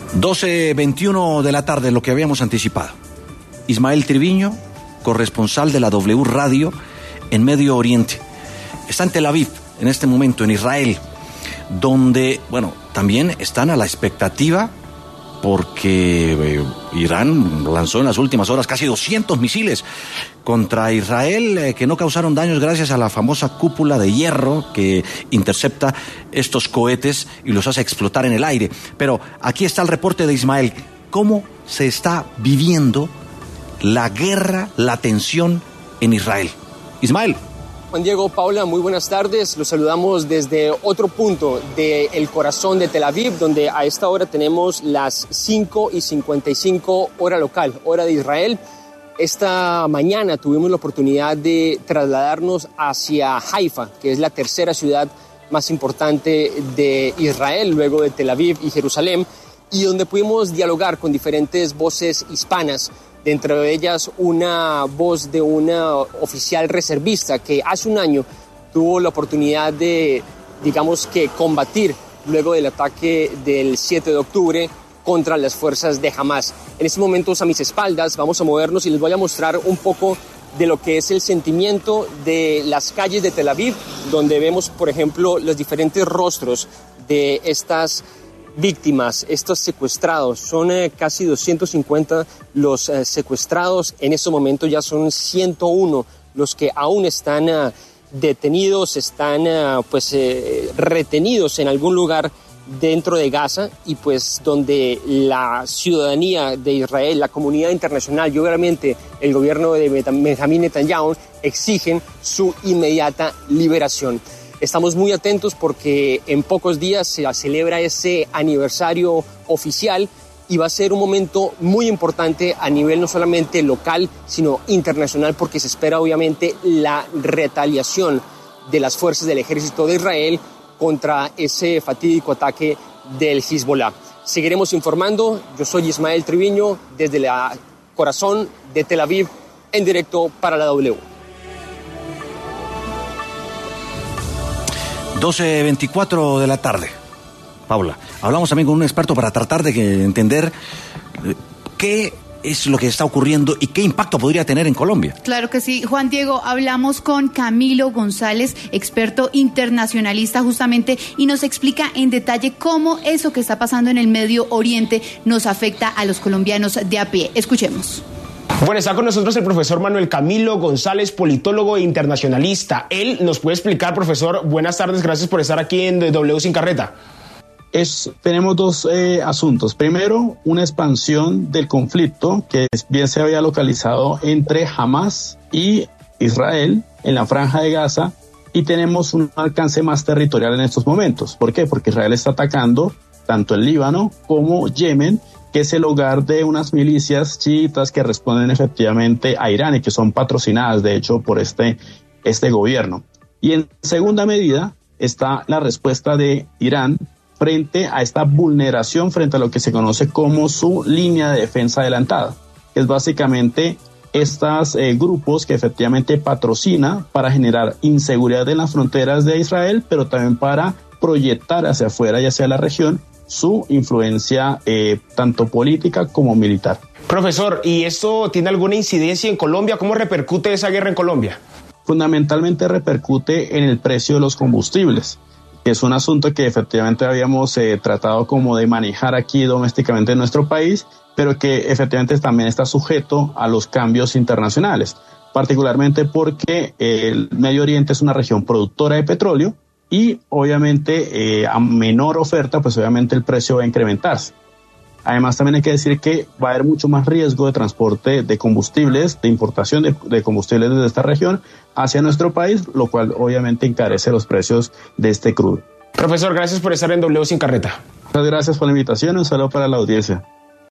12:21 de la tarde, lo que habíamos anticipado. Ismael Triviño, corresponsal de la W Radio en Medio Oriente. Está en Tel Aviv, en este momento, en Israel, donde, bueno, también están a la expectativa porque Irán lanzó en las últimas horas casi 200 misiles contra Israel que no causaron daños gracias a la famosa cúpula de hierro que intercepta estos cohetes y los hace explotar en el aire. Pero aquí está el reporte de Ismael. ¿Cómo se está viviendo la guerra, la tensión en Israel? Ismael. Juan Diego, Paula, muy buenas tardes. Los saludamos desde otro punto del corazón de Tel Aviv, donde a esta hora tenemos las 5:55 hora local, hora de Israel. Esta mañana tuvimos la oportunidad de trasladarnos hacia Haifa, que es la tercera ciudad más importante de Israel, luego de Tel Aviv y Jerusalén, y donde pudimos dialogar con diferentes voces hispanas. Dentro de ellas una voz de una oficial reservista que hace un año tuvo la oportunidad de, digamos que, combatir luego del ataque del 7 de octubre contra las fuerzas de Hamas. En estos momentos a mis espaldas vamos a movernos y les voy a mostrar un poco de lo que es el sentimiento de las calles de Tel Aviv, donde vemos, por ejemplo, los diferentes rostros de estas víctimas, estos secuestrados. Son casi 250 los secuestrados. En estos momentos ya son 101 los que aún están detenidos, están retenidos en algún lugar dentro de Gaza, y pues donde la ciudadanía de Israel, la comunidad internacional y obviamente el gobierno de Benjamín Netanyahu exigen su inmediata liberación. Estamos muy atentos porque en pocos días se celebra ese aniversario oficial y va a ser un momento muy importante a nivel no solamente local, sino internacional, porque se espera obviamente la retaliación de las fuerzas del ejército de Israel contra ese fatídico ataque del Hezbollah. Seguiremos informando. Yo soy Ismael Triviño desde el corazón de Tel Aviv, en directo para la W. 12:24 de la tarde. Paula, hablamos también con un experto para tratar de entender qué es lo que está ocurriendo y qué impacto podría tener en Colombia. Claro que sí, Juan Diego, hablamos con Camilo González, experto internacionalista justamente, y nos explica en detalle cómo eso que está pasando en el Medio Oriente nos afecta a los colombianos de a pie. Escuchemos. Bueno, está con nosotros el profesor Manuel Camilo González, politólogo e internacionalista. Él nos puede explicar, profesor, buenas tardes, gracias por estar aquí en W Sin Carreta. Tenemos dos asuntos. Primero, una expansión del conflicto que bien se había localizado entre Hamas y Israel en la Franja de Gaza, y tenemos un alcance más territorial en estos momentos. ¿Por qué? Porque Israel está atacando tanto el Líbano como Yemen, que es el hogar de unas milicias chiitas que responden efectivamente a Irán y que son patrocinadas, de hecho, por este gobierno. Y en segunda medida está la respuesta de Irán frente a esta vulneración, frente a lo que se conoce como su línea de defensa adelantada, que es básicamente estos grupos que efectivamente patrocina para generar inseguridad en las fronteras de Israel, pero también para proyectar hacia afuera y hacia la región su influencia tanto política como militar. Profesor, ¿y esto tiene alguna incidencia en Colombia? ¿Cómo repercute esa guerra en Colombia? Fundamentalmente repercute en el precio de los combustibles, que es un asunto que efectivamente habíamos tratado como de manejar aquí domésticamente en nuestro país, pero que efectivamente también está sujeto a los cambios internacionales, particularmente porque el Medio Oriente es una región productora de petróleo, y obviamente a menor oferta, pues obviamente el precio va a incrementarse. Además también hay que decir que va a haber mucho más riesgo de transporte de combustibles, de importación de combustibles desde esta región hacia nuestro país, lo cual obviamente encarece los precios de este crudo. Profesor, gracias por estar en W Sin Carreta. Muchas gracias por la invitación y un saludo para la audiencia.